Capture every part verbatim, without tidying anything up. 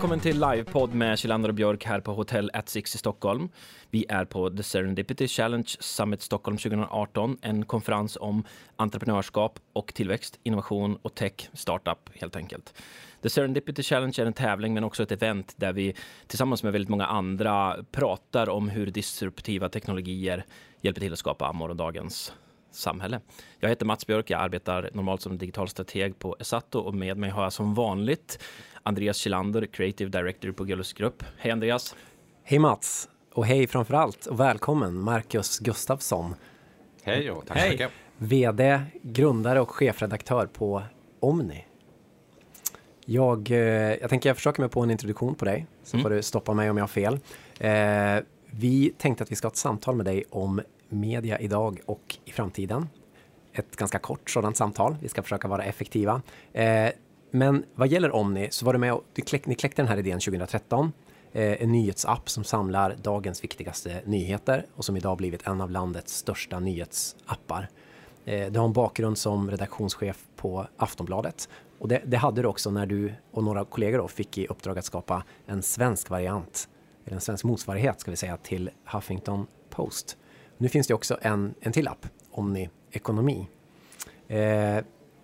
välkommen till livepodd med Kjellander och Björk här på Hotel at Six i Stockholm. Vi är på The Serendipity Challenge Summit Stockholm tjugo arton, en konferens om entreprenörskap och tillväxt, innovation och tech, startup helt enkelt. The Serendipity Challenge är en tävling men också ett event där vi tillsammans med väldigt många andra pratar om hur disruptiva teknologier hjälper till att skapa morgondagens samhälle. Jag heter Mats Björk, jag arbetar normalt som digital strateg på Esato och med mig har jag som vanligt Andreas Kjellander, Creative Director på Gullus Grupp. Hej Andreas! Hej Mats! Och hej framförallt och välkommen Marcus Gustafsson. Hej och tack så mycket. V D, grundare och chefredaktör på Omni. Jag, jag tänker jag försöker mig på en introduktion på dig, så mm. får du stoppa mig om jag har fel. Eh, vi tänkte att vi ska ha ett samtal med dig om media idag och i framtiden. Ett ganska kort sådant samtal. Vi ska försöka vara effektiva. Eh, men vad gäller Omni så var du med och du kläck, ni kläckte den här idén tjugo tretton. Eh, en nyhetsapp som samlar dagens viktigaste nyheter och som idag blivit en av landets största nyhetsappar. Eh, du har en bakgrund som redaktionschef på Aftonbladet. Och det, det hade du också när du och några kollegor då fick i uppdrag att skapa en svensk variant, eller en svensk motsvarighet ska vi säga, till Huffington Post. Nu finns det också en, en till app, Omni Ekonomi. Eh,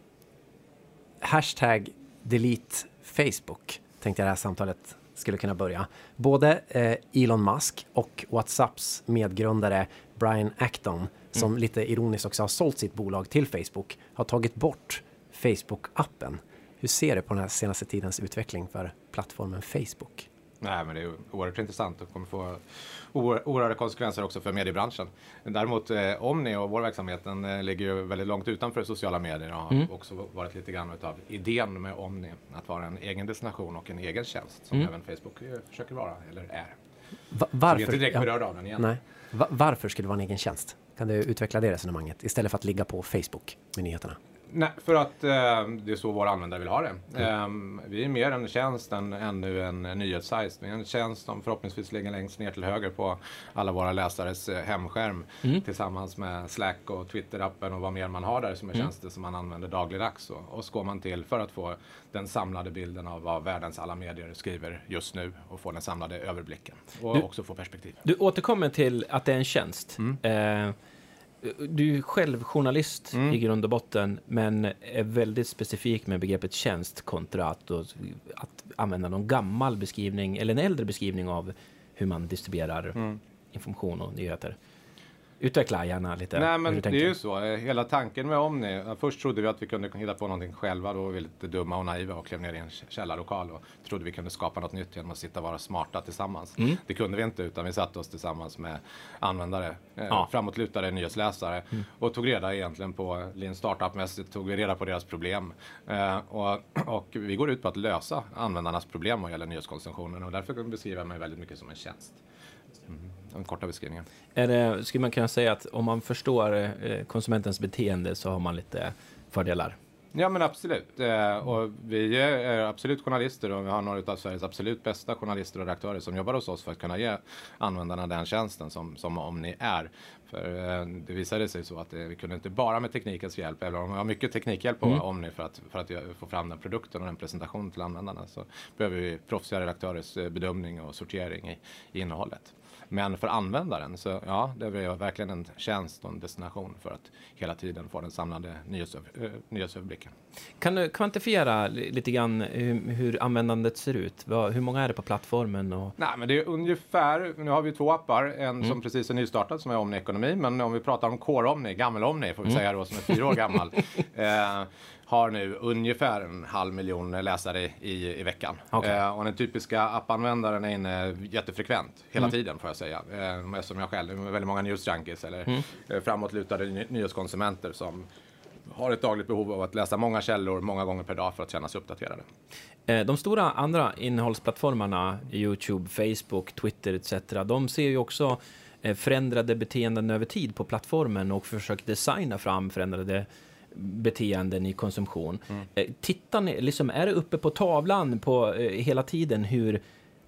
hashtag delete Facebook tänkte jag det här samtalet skulle kunna börja. Både eh, Elon Musk och WhatsApps medgrundare Brian Acton, som mm. lite ironiskt också har sålt sitt bolag till Facebook, har tagit bort Facebook-appen. Hur ser du på den här senaste tidens utveckling för plattformen Facebook? Nej, men det är oerhört intressant och kommer få oerhörda konsekvenser också för mediebranschen. Däremot eh, Omni och vår verksamhet den, eh, ligger ju väldigt långt utanför sociala medier och har mm. också varit lite grann utav idén med Omni att vara en egen destination och en egen tjänst som mm. även Facebook eh, försöker vara eller är. Va- varför? Så vi är inte direkt berörda av den igen. Nej. Va- varför skulle det vara en egen tjänst? Kan du utveckla det resonemanget istället för att ligga på Facebook med nyheterna? Nej, för att eh, det är så våra användare vill ha det. Mm. Eh, vi är mer en tjänst än ännu en nyhetssajt. Vi är en tjänst som förhoppningsvis ligger längst ner till höger på alla våra läsares eh, hemskärm mm. tillsammans med Slack och Twitter-appen och vad mer man har där som är mm. tjänster som man använder dagligdags. Och, och så går man till för att få den samlade bilden av vad världens alla medier skriver just nu och få den samlade överblicken och du, också få perspektiv. Du återkommer till att det är en tjänst. Mm. Eh, Du är själv journalist mm. i grund och botten, men är väldigt specifik med begreppet tjänst kontra att, då, att använda någon gammal beskrivning eller en äldre beskrivning av hur man distribuerar mm. information och nyheter. Utveckla gärna lite. Nej, men det är ju så. Hela tanken med Omni. Först trodde vi att vi kunde hitta på någonting själva. Då var vi lite dumma och naiva och klev ner i en källarlokal och trodde vi kunde skapa något nytt genom att sitta och vara smarta tillsammans. Mm. Det kunde vi inte, utan vi satte oss tillsammans med användare, ja. framåtlutade nyhetsläsare mm. och tog reda egentligen på Lean Startup-mässigt tog vi reda på deras problem. Eh, och, och vi går ut på att lösa användarnas problem vad gäller nyhetskonsumtionen och därför kan vi beskriva mig väldigt mycket som en tjänst. Mm. En korta beskrivningen. Är det, skulle man kunna säga att om man förstår eh, konsumentens beteende så har man lite fördelar? Ja, men absolut. Eh, och vi är absolut journalister och vi har några av Sveriges absolut bästa journalister och redaktörer som jobbar hos oss för att kunna ge användarna den tjänsten som, som Omni är. För eh, det visade sig så att eh, vi kunde inte bara med teknikens hjälp, även om vi har mycket teknikhjälp på mm. Omni för att, för att få fram den produkten och den presentationen till användarna, så behöver vi proffsiga redaktörers bedömning och sortering i, i innehållet. Men för användaren så ja, det är verkligen en tjänst och en destination för att hela tiden få den samlade nyhetsöver, äh, nyhetsöverblicken. Kan du kvantifiera lite grann hur, hur användandet ser ut? Hur många är det på plattformen? Och... Nej, men det är ungefär, nu har vi två appar, en mm. som precis är nystartad som är Omni Ekonomi, men om vi pratar om Core Omni, gammel Omni får vi mm. säga då, som är fyra år gammal, eh, har nu ungefär en halv miljon läsare i, i veckan. Okay. Eh, och den typiska appanvändaren är inne jättefrekvent hela mm. tiden får jag säga. Eh, som jag själv, med väldigt många newsjunkies eller mm. eh, framåtlutade ny- nyhetskonsumenter som har ett dagligt behov av att läsa många källor många gånger per dag för att känna sig uppdaterade. Eh, de stora andra innehållsplattformarna, YouTube, Facebook, Twitter et cetera, de ser ju också eh, förändrade beteenden över tid på plattformen och försöker designa fram förändrade beteenden i konsumtion. Mm. Eh, tittar ni, liksom, är det uppe på tavlan på eh, hela tiden hur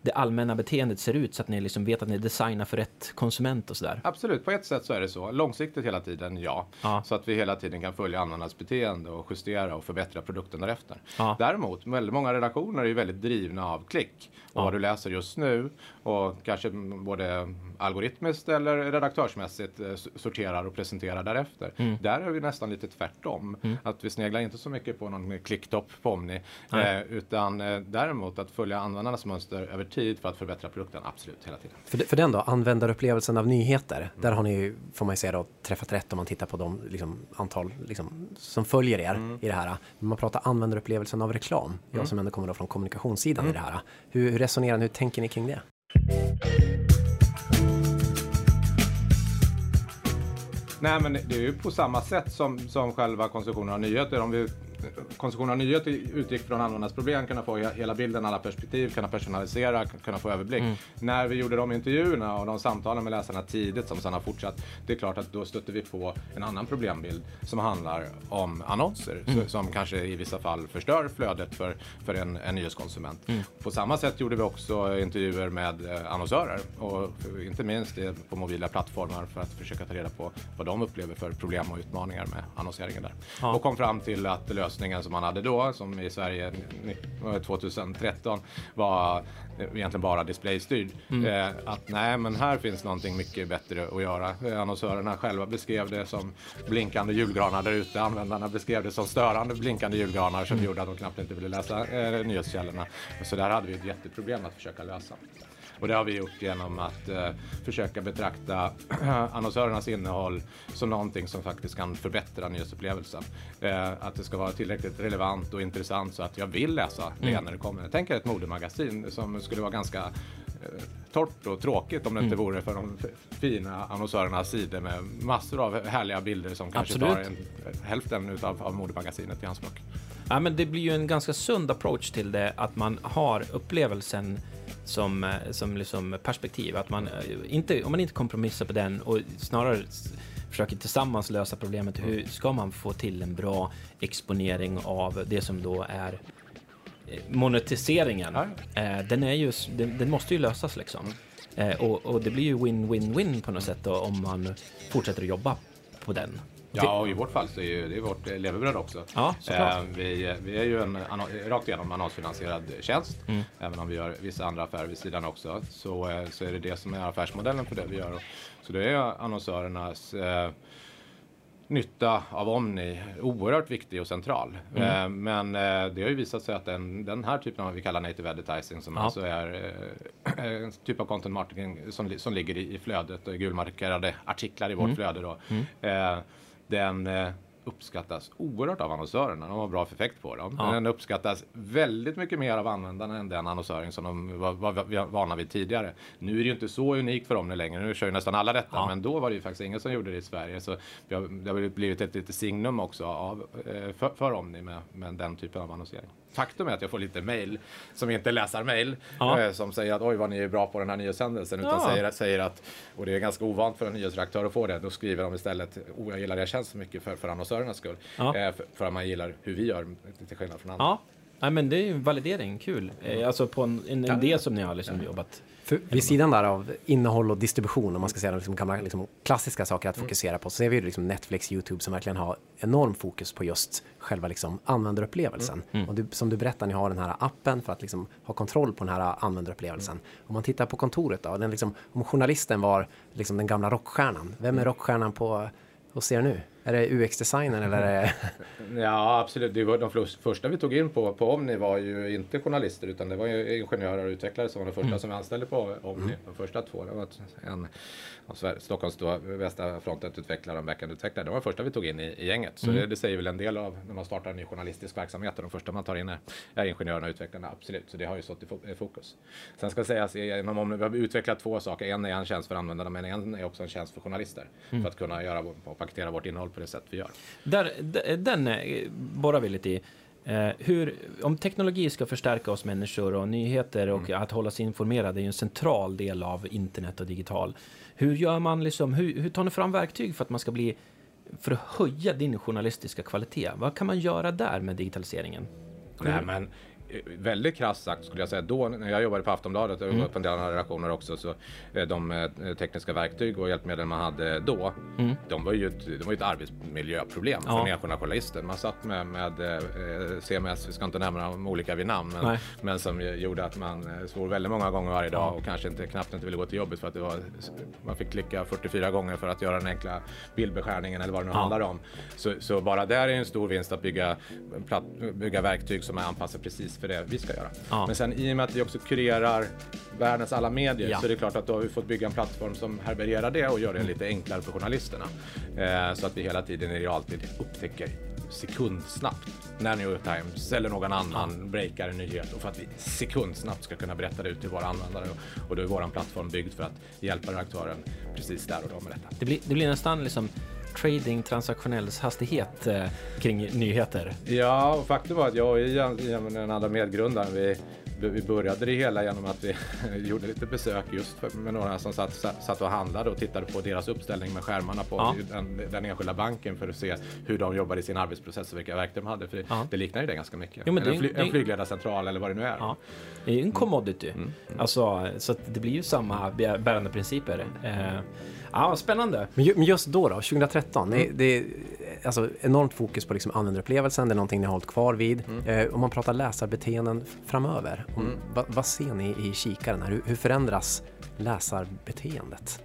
det allmänna beteendet ser ut så att ni liksom vet att ni designar för rätt konsument och sådär? Absolut, på ett sätt så är det så. Långsiktigt hela tiden, ja. ja. Så att vi hela tiden kan följa användarnas beteende och justera och förbättra produkten därefter. Ja. Däremot, väldigt många redaktioner är ju väldigt drivna av klick. Och ja. vad du läser just nu och kanske både algoritmiskt eller redaktörsmässigt sorterar och presenterar därefter. Mm. Där är vi nästan lite tvärtom. Mm. Att vi sneglar inte så mycket på någon klicktopp på Omni. Eh, utan eh, däremot att följa användarnas mönster över tid för att förbättra produkten, absolut, hela tiden. För, för den då, användarupplevelsen av nyheter, mm. där har ni, får man ju säga då, träffat rätt om man tittar på de liksom, antal liksom, som följer er mm. i det här. Men man pratar användarupplevelsen av reklam, mm. jag som ändå kommer då från kommunikationssidan mm. i det här. Hur, hur resonerar ni, hur tänker ni kring det? Nej, men det är ju på samma sätt som, som själva konsumtionen av nyheter. Om vi konsumtion av nyheter utgick från användarnas problem, kunna få hela bilden, alla perspektiv, kunna personalisera, kunna få överblick. Mm. När vi gjorde de intervjuerna och de samtalen med läsarna tidigt som sedan har fortsatt, det är klart att då stötte vi på en annan problembild som handlar om annonser mm. som kanske i vissa fall förstör flödet för, för en, en nyhetskonsument. Mm. På samma sätt gjorde vi också intervjuer med eh, annonsörer och för, inte minst på mobila plattformar för att försöka ta reda på vad de upplever för problem och utmaningar med annonseringen där. Ja. Och kom fram till att lösningen som man hade då, som i Sverige tjugohundratretton var egentligen bara displaystyrd. Mm. Eh, att nej, men här finns någonting mycket bättre att göra. Annonsörerna själva beskrev det som blinkande julgranar där ute. Användarna beskrev det som störande blinkande julgranar som mm. gjorde att de knappt inte ville läsa eh, nyhetskällorna. Så där hade vi ett jätteproblem att försöka lösa. Och det har vi gjort genom att eh, försöka betrakta annonsörernas innehåll som någonting som faktiskt kan förbättra nyhetsupplevelsen. Eh, att det ska vara tillräckligt relevant och intressant så att jag vill läsa det mm. när det kommer. Jag tänker ett modemagasin som skulle vara ganska eh, torrt och tråkigt om det mm. inte vore för de f- fina annonsörernas sidor med massor av härliga bilder som kanske Absolut. tar en, hälften utav, av modemagasinet i anspråk. Ja, men det blir ju en ganska sund approach till det, att man har upplevelsen som, som liksom perspektiv, att man inte, om man inte kompromissar på den och snarare försöker tillsammans lösa problemet, hur ska man få till en bra exponering av det som då är monetiseringen. Ja. Den, är ju, den, den måste ju lösas liksom. Och, och det blir ju win-win-win på något sätt då, om man fortsätter att jobba på den. Ja, och i vårt fall så är ju, det är vårt levebröd också. Ja, eh, vi, vi är ju en rakt igenom annonsfinansierad tjänst, mm. även om vi gör vissa andra affärer vid sidan också. Så, eh, så är det det som är affärsmodellen för det vi gör. Så det är annonsörernas eh, nytta av Omni oerhört viktig och central. Mm. Eh, men eh, det har ju visat sig att den, den här typen av vad vi kallar native advertising, som ja. alltså är eh, en typ av content marketing som, som ligger i, i flödet och gulmarkerade artiklar i vårt mm. flöde då. Mm. Eh, den eh, uppskattas oerhört av annonsörerna. De har bra effekt på dem. Ja. Den uppskattas väldigt mycket mer av användarna än den annonsöring som de var, var, var vana vid tidigare. Nu är det ju inte så unikt för dem längre. Nu kör ju nästan alla detta. Ja. Men då var det ju faktiskt ingen som gjorde det i Sverige. Så det har, det har blivit ett litet signum också av, för, för Omni med, med den typen av annonsering. Faktum är att jag får lite mejl som inte läsar mejl ja. som säger att oj vad ni är bra på den här nyhetshändelsen, utan ja. säger, säger att, och det är ganska ovant för en nyhetsredaktör att få det, då skriver de istället oh jag gillar det tjänst så mycket för, för annonsörernas skull ja. eh, för, för att man gillar hur vi gör till skillnad från andra. Ja, ja men det är ju validering, kul. Eh, alltså på en, en idé ja. som ni har liksom ja. jobbat. För vid sidan där av innehåll och distribution, om man ska säga liksom gamla liksom klassiska saker att fokusera på, så ser vi ju liksom Netflix, YouTube som verkligen har enorm fokus på just själva liksom användarupplevelsen. Mm. Och du, som du berättar, ni har den här appen för att liksom ha kontroll på den här användarupplevelsen. Mm. Om man tittar på kontoret då, den liksom, om journalisten var liksom den gamla rockstjärnan, vem är rockstjärnan på hos er nu? Är det U X-designen eller är det... Ja, absolut. Det var de första vi tog in på, på Omni var ju inte journalister, utan det var ju ingenjörer och utvecklare som var de första mm. som vi anställde på Omni. Mm. De första två. Det var en av Stockholms bästa frontendutvecklare och backendutvecklare. Det var de första vi tog in i, i gänget. Så mm. det, det säger väl en del av när man startar en ny journalistisk verksamhet. Och de första man tar in är, är ingenjörerna och utvecklarna. Absolut. Så det har ju stått i fokus. Sen ska det sägas, inom Omni, vi har utvecklat två saker. En är en tjänst för användarna, men en är också en tjänst för journalister. Mm. För att kunna göra och paketera vårt innehåll på det sätt vi gör. Där, den borrar vi lite i. Eh, hur, om teknologi ska förstärka oss människor och nyheter och mm. att hålla sig informerade är ju en central del av internet och digital. Hur gör man liksom, hur, hur tar ni fram verktyg för att man ska bli, för att höja din journalistiska kvalitet? Vad kan man göra där med digitaliseringen? Nej, men väldigt krasst sagt skulle jag säga, då när jag jobbade på Aftonbladet och mm. på en del andra redaktioner också, så de tekniska verktyg och hjälpmedel man hade då, mm. de var ju ett, de var ett arbetsmiljöproblem ja. för enskilda journalister. Man satt med, med eh, C M S, vi ska inte nämna de olika vid namn, men, men som gjorde att man svor väldigt många gånger varje dag ja. och kanske inte, knappt inte ville gå till jobbet för att det var, man fick klicka fyrtiofyra gånger för att göra den enkla bildbeskärningen eller vad det nu ja. handlar om. Så, så bara där är en stor vinst att bygga, platt, bygga verktyg som är anpassade precis för det vi ska göra. Ja. Men sen i och med att vi också kurerar världens alla medier ja. så är det klart att då har vi fått bygga en plattform som härbärgerar det och gör det lite enklare för journalisterna. Eh, så att vi hela tiden i realtid upptäcker sekundsnabbt när New York Times eller någon annan ja. breakar en nyhet, och för att vi sekundsnabbt ska kunna berätta det ut till våra användare, och, och då är vår plattform byggd för att hjälpa redaktören precis där och då med detta. Det blir, det blir nästan liksom trading, transaktionell hastighet eh, kring nyheter. Ja, och faktum var att jag och Ian, Ian den andra medgrundaren, vi, vi började det hela genom att vi gjorde lite besök just för, med några som satt, satt och handlade och tittade på deras uppställning med skärmarna på ja. den, den enskilda banken för att se hur de jobbade i sin arbetsprocess och vilka verktyg de hade. För det, ja. det liknar ju det ganska mycket. Jo, men det, en, fly, en flygledarcentral eller vad det nu är. Ja. Det är ju en commodity. Mm. Mm. Alltså, så att det blir ju samma bärande principer. Eh, Ja, spännande. Men just då då, tjugohundratretton, mm. det, det är alltså enormt fokus på liksom användarupplevelsen, det är någonting ni har hållit kvar vid. Mm. Eh, om man pratar läsarbeteenden framöver, om, mm. va, vad ser ni i kikaren här? Hur, hur förändras läsarbeteendet?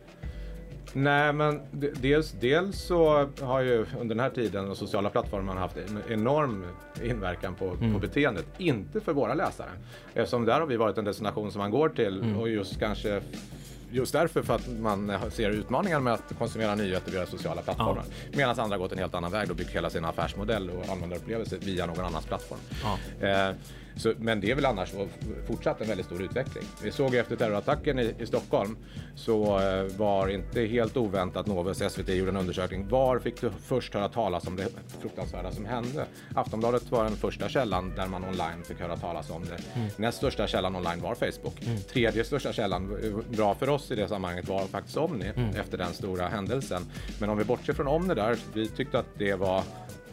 Nej, men dels, dels så har ju under den här tiden de sociala plattformarna haft en enorm inverkan på, mm. på beteendet. Inte för våra läsare. Eftersom där har vi varit en destination som man går till mm. och just kanske... Just därför för att man ser utmaningar med att konsumera nyheter via sociala plattformar. Ja. Medan andra gått en helt annan väg och byggt hela sin affärsmodell och användarupplevelse via någon annans plattform. Ja. Eh, så, men det är väl annars fortsatt en väldigt stor utveckling. Vi såg efter terrorattacken i, i Stockholm, så eh, var inte helt oväntat Novus S V T gjorde en undersökning. Var fick du först höra talas om det fruktansvärda som hände? Aftonbladet var den första källan där man online fick höra talas om det. Mm. Näst största källan online var Facebook. Mm. Tredje största källan, bra för oss i det sammanhanget, var faktiskt Omni mm. efter den stora händelsen. Men om vi bortser från Omni där, vi tyckte att det var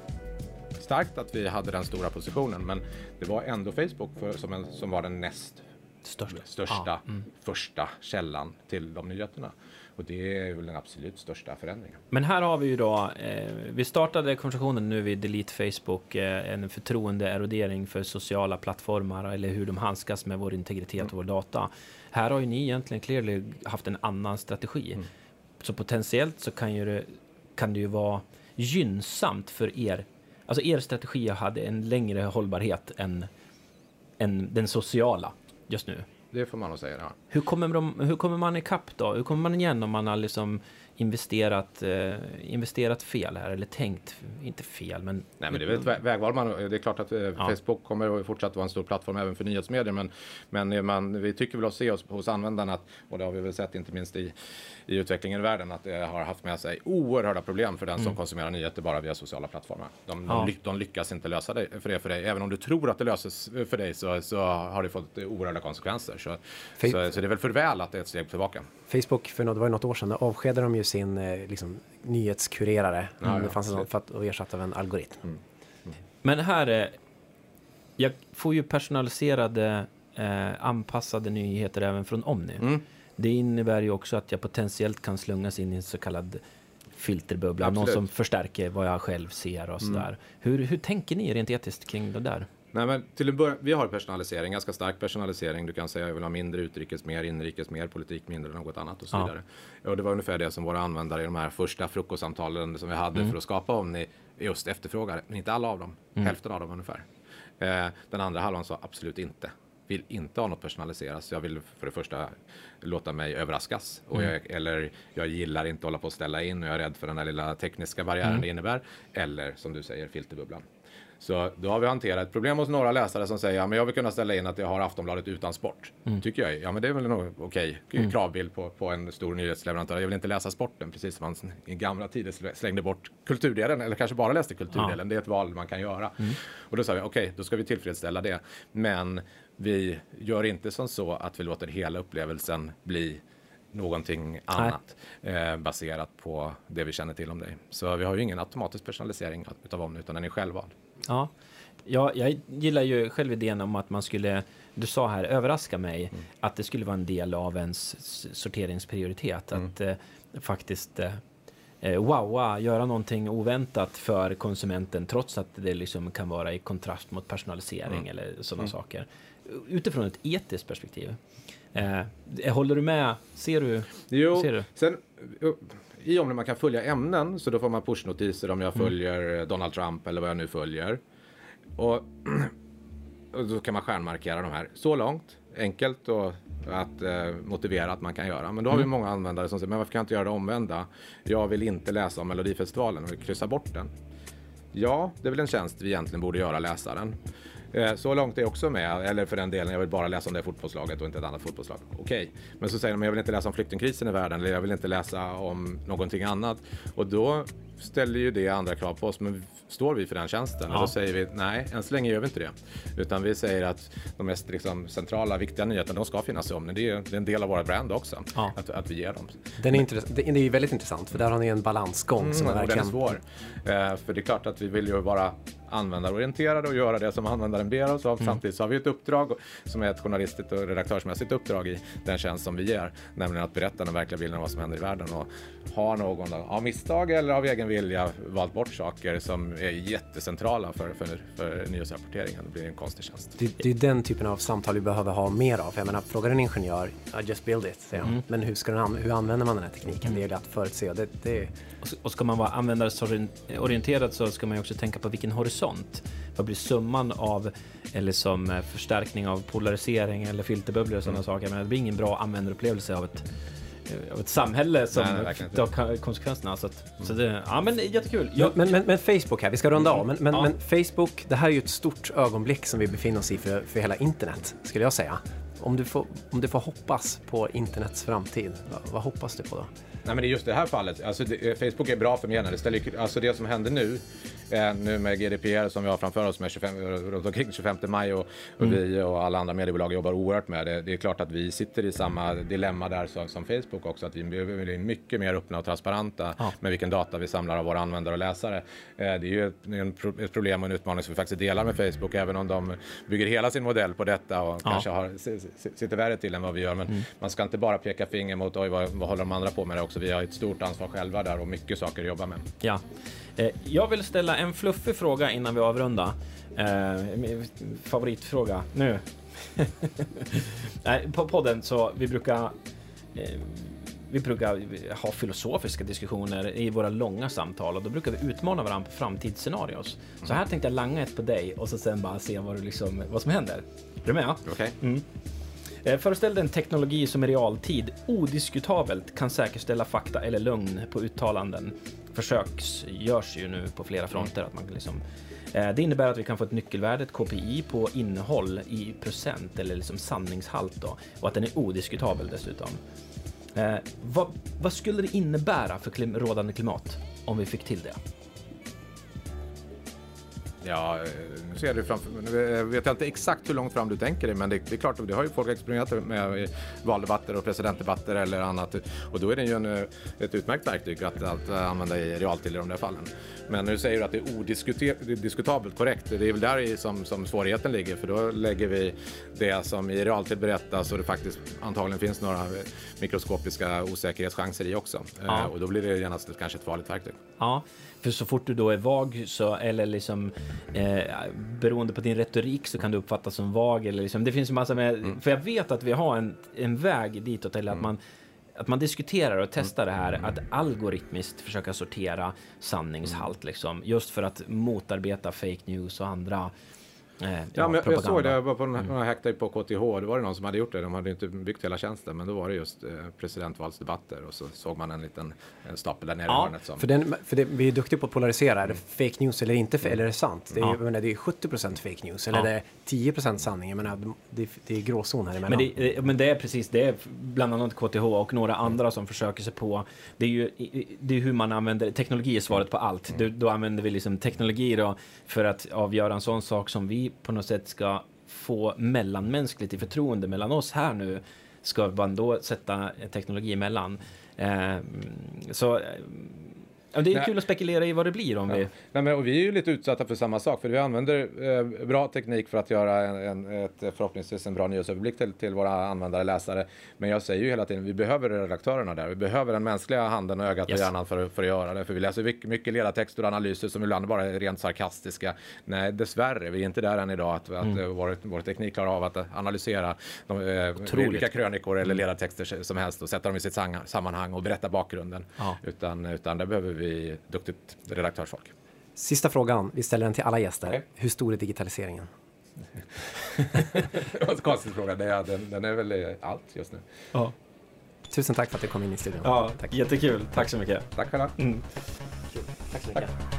starkt att vi hade den stora positionen, men det var ändå Facebook för, som, en, som var den näst största, största ja. mm. första källan till de nyheterna. Och det är väl den absolut största förändringen. Men här har vi ju då, eh, vi startade konversationen nu vid Delete Facebook, eh, en förtroendeerodering för sociala plattformar eller hur de handskas med vår integritet och vår data. Här har ju ni egentligen clearly haft en annan strategi. Mm. Så potentiellt så kan, ju det, kan det ju vara gynnsamt för er. Alltså er strategi hade en längre hållbarhet än, än den sociala just nu. Det får man nog säga, ja. Hur kommer, de, hur kommer man ikapp då? Hur kommer man igen om man har liksom investerat, eh, investerat fel här? Eller tänkt, inte fel, men... Nej, men det är väl ett vägval. Man, det är klart att eh, ja. Facebook kommer att fortsätta vara en stor plattform även för nyhetsmedier. Men, men man, vi tycker väl att se oss hos användarna, att, och det har vi väl sett inte minst i, i utvecklingen i världen, att det har haft med sig oerhörda problem för den mm. som konsumerar nyheter bara via sociala plattformar. De, ja. de, de lyckas inte lösa det för, det för dig. Även om du tror att det löses för dig, så, så har det fått oerhörda konsekvenser. Så, så, så det är väl för väl att det är ett steg tillbaka. Facebook, för något, det var ju något år sedan, avskedade de ju sin liksom, nyhetskurerare. Ja, det ja, fanns något för att ersätta av en algoritm. Mm. Mm. Men här är, jag får ju personaliserade, eh, anpassade nyheter även från Omni. Mm. Det innebär ju också att jag potentiellt kan slungas in i en så kallad filterbubbla. Absolut. Någon som förstärker vad jag själv ser och sådär. Mm. Hur, hur tänker ni rent etiskt kring det där? Nej, men till en början, vi har personalisering, ganska stark personalisering. Du kan säga att jag vill ha mindre utrikes, mer inrikes, mer politik, mindre något annat och så vidare. Ja. Och det var ungefär det som våra användare i de här första frukostsamtalen som vi hade mm. för att skapa Omni just efterfrågade. Men inte alla av dem, mm. hälften av dem ungefär. Eh, den andra halvan sa absolut inte. Vill inte ha något personaliserat. Jag vill för det första låta mig överraskas. Mm. Och jag, eller jag gillar inte hålla på att ställa in och jag är rädd för den här lilla tekniska barriären mm. det innebär. Eller som du säger, filterbubblan. Så då har vi hanterat ett problem hos några läsare som säger, ja, men jag vill kunna ställa in att jag har Aftonbladet utan sport. Mm. Tycker jag. Ja, men det är väl en okej mm. kravbild på, på en stor nyhetsleverantör. Jag vill inte läsa sporten, precis som man i gamla tider slängde bort kulturdelen, eller kanske bara läste kulturdelen. Ja. Det är ett val man kan göra. Mm. Och då sa vi, okej, okay, då ska vi tillfredsställa det. Men vi gör inte som så att vi låter hela upplevelsen bli någonting annat eh, baserat på det vi känner till om dig. Så vi har ju ingen automatisk personalisering utav Omni, utan den är självvald. Ja, Ja, jag gillar ju själv idén om att man skulle, du sa här, överraska mig, mm. att det skulle vara en del av ens sorteringsprioritet. Mm. Att eh, faktiskt eh, wowa, göra någonting oväntat för konsumenten trots att det liksom kan vara i kontrast mot personalisering mm. eller sådana mm. saker. Utifrån ett etiskt perspektiv. Eh, håller du med? Ser du? Jo, ser du? Sen, i om man kan följa ämnen så då får man pushnotiser om jag följer mm. Donald Trump eller vad jag nu följer. Och, och då kan man stjärnmarkera de här. Så långt, enkelt och att eh, motivera att man kan göra. Men då har mm. vi många användare som säger, men varför kan jag inte göra det omvända? Jag vill inte läsa om Melodifestivalen och kryssa bort den. Ja, det är väl en tjänst vi egentligen borde göra, läsaren. Eh, så långt är jag också med, eller för den delen, jag vill bara läsa om det fotbollslaget och inte ett annat fotbollslag. Okej, okay. Men så säger de, jag vill inte läsa om flyktingkrisen i världen, eller jag vill inte läsa om någonting annat. Och då ställer ju det andra krav på oss, men står vi för den tjänsten? Ja. Och då säger vi, nej, än så länge gör vi inte det. Utan vi säger att de mest liksom, centrala, viktiga nyheterna, de ska finnas i om. Det är, det är en del av våra brand också, ja. att, att vi ger dem. Den är intress- det är ju väldigt intressant, för där har ni en balansgång mm, som är verkligen... den är svår. Eh, för det är klart att vi vill ju vara användarorienterade och göra det som användaren ber oss av. Mm. Samtidigt så har vi ett uppdrag som är ett journalistiskt och redaktörsmässigt uppdrag i den tjänst som vi ger, nämligen att berätta den verkliga bilden av vad som händer i världen. Och har någon av misstag eller av egen vilja valt bort saker som är jättecentrala för, för, för nyhetsrapporteringen. Det blir en konstig tjänst. Det, det är den typen av samtal vi behöver ha mer av. Jag menar, frågar en ingenjör, I just build it, säger mm. Men hur, ska den, hur använder man den här tekniken? Det är lätt att förutse. Det, det... Och ska man vara användarorienterad så ska man ju också tänka på vilken horisont. Vad blir summan av, eller som förstärkning av polarisering eller filterbubblor och sådana mm. saker. Men det blir ingen bra användarupplevelse av ett av ett samhälle som tar konsekvenserna. Så, att, mm. så det, ja men jättekul. Jag, men, men, men Facebook här, vi ska runda av. Men, men, ja. men Facebook, det här är ju ett stort ögonblick som vi befinner oss i för, för hela internet, skulle jag säga. Om du får, om du får hoppas på internets framtid, vad, vad hoppas du på då? Nej, men det är just det här fallet. Alltså, det, Facebook är bra för medierna. Det ställer, alltså det som händer nu, eh, nu med G D P R som vi har framför oss med tjugofem, runt omkring tjugofemte maj och, och mm. vi och alla andra mediebolag jobbar oerhört med det. Det är klart att vi sitter i samma dilemma där som, som Facebook också. Att vi blir mycket mer öppna och transparenta ja. med vilken data vi samlar av våra användare och läsare. Eh, det är ju ett, en, ett problem och en utmaning som vi faktiskt delar med Facebook, även om de bygger hela sin modell på detta och ja. kanske har, sitter värre till än vad vi gör. Men mm. man ska inte bara peka finger mot oj, vad, vad håller de andra på med det också. Vi har ett stort ansvar själva där och mycket saker att jobba med. Ja. Eh, jag vill ställa en fluffig fråga innan vi avrundar. Eh, min favoritfråga nu. Nej, på podden så vi brukar eh, vi brukar ha filosofiska diskussioner i våra långa samtal och då brukar vi utmana varandra på framtidsscenarios. Mm. Så här tänkte jag langa ett på dig och så sen bara se vad, du liksom, vad som händer. Är du med? Okej. Okay. Mm. Föreställ dig en teknologi som i realtid odiskutabelt kan säkerställa fakta eller lögn på uttalanden. Försök görs ju nu på flera fronter. Att man liksom, eh, det innebär att vi kan få ett nyckelvärde, ett K P I på innehåll i procent eller liksom sanningshalt då, och att den är odiskutabel dessutom. Eh, vad, vad skulle det innebära för klim- rådande klimat om vi fick till det? Ja, nu ser du framför, jag vet inte exakt hur långt fram du tänker dig, men det, det är klart, det har ju folk experimenterat med i valdebatter och presidentdebatter eller annat, och då är det ju en, ett utmärkt verktyg att, att använda i realtid i de där fallen. Men nu säger du att det är odiskutabelt korrekt, det är väl där i som, som svårigheten ligger, för då lägger vi det som i realtid berättas och det faktiskt antagligen finns några mikroskopiska osäkerhetschanser i också. Ja. Och då blir det genast kanske ett farligt verktyg. Ja, för så fort du då är vag så, eller liksom eh, beroende på din retorik så kan du uppfattas som vag eller liksom, det finns en massa med, mm. för jag vet att vi har en, en väg ditåt eller mm. att man att man diskuterar och testar det här, att algoritmiskt försöka sortera sanningshalt liksom, just för att motarbeta fake news och andra Eh, ja, ja, men jag såg det, jag var på några mm. hackade på K T H, det var det någon som hade gjort det, de hade inte byggt hela tjänsten, men då var det just eh, presidentvalsdebatter och så såg man en liten en stapel där nere ja, i hörnet. Som... För, den, för det, vi är duktiga på att polarisera, är det fake news eller inte, eller är det sant? Det är, ja. menar, det är sjuttio procent fake news, eller ja. det är tio procent sanning, men det, det är gråzon här emellan. Men det, men det är precis, det är bland annat K T H och några andra som försöker sig på, det är ju det är hur man använder, teknologi är svaret på allt. Mm. Då, då använder vi liksom teknologi då för att avgöra en sån sak som vi på något sätt ska få mellanmänskligt i förtroende mellan oss här nu, ska man då sätta teknologi emellan. Eh, så Ja, det är Nej. kul att spekulera i vad det blir om Ja. vi... Nej, men, och vi är ju lite utsatta för samma sak, för vi använder eh, bra teknik för att göra en, en, ett, förhoppningsvis en bra nyhetsöverblick till, till våra användare, läsare. Men jag säger ju hela tiden, vi behöver redaktörerna där. Vi behöver den mänskliga handen och ögat Yes. och hjärnan för, för att göra det. För vi läser mycket, mycket ledartexter och analyser som ibland bara är rent sarkastiska. Nej, dessvärre, vi är inte där än idag att, mm. att vår, vår teknik klarar av att analysera de, eh, vilka krönikor eller ledartexter som helst och sätta dem i sitt sammanhang och berätta bakgrunden. Ja. Utan, utan där behöver vi duktigt redaktörsfolk. Sista frågan, vi ställer den till alla gäster. Okay. Hur stor är digitaliseringen? Det var en konstig fråga. Det är, den, den är väl allt just nu. Ja. Tusen tack för att du kom in i studion. Ja, Tack. jättekul. Tack så mycket. Tack själva. Mm. Tack så mycket. Tack.